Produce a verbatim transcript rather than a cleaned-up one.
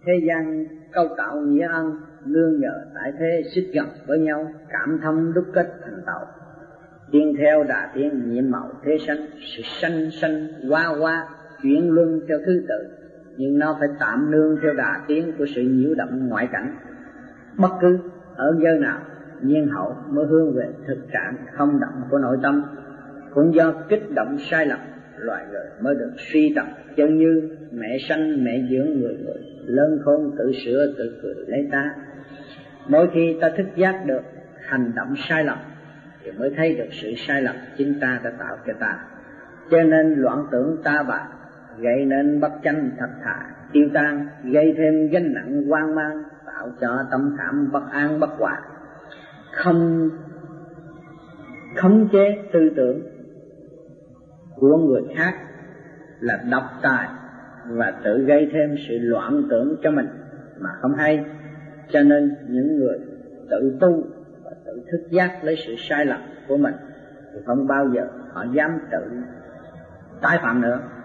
Thế gian câu tạo nghĩa ân, nương nhờ tại thế xích gần với nhau, cảm thông đúc kết thành tàu. Tiên theo đà tiên nhiệm màu thế sanh, sự sanh sanh qua qua chuyển luân theo thứ tự, nhưng nó phải tạm nương theo đà tiến của sự nhiễu động ngoại cảnh. Bất cứ ở giới nào, nhiên hậu mới hướng về thực trạng không động của nội tâm. Cũng do kích động sai lầm, loài người mới được suy tầm, chân như mẹ sanh mẹ dưỡng người người, lớn khôn tự sửa tự cười lấy ta. Mỗi khi ta thức giác được hành động sai lầm thì mới thấy được sự sai lầm chính ta đã tạo cho ta. Cho nên loạn tưởng ta bà gây nên bất chánh thật thà tiêu tan, gây thêm gánh nặng hoang mang, tạo cho tâm khảm bất an bất hòa. Không khống chế tư tưởng của người khác là độc tài và tự gây thêm sự loạn tưởng cho mình mà không hay. Cho nên những người tự tu và tự thức giác lấy sự sai lầm của mình thì không bao giờ họ dám tự tái phạm nữa.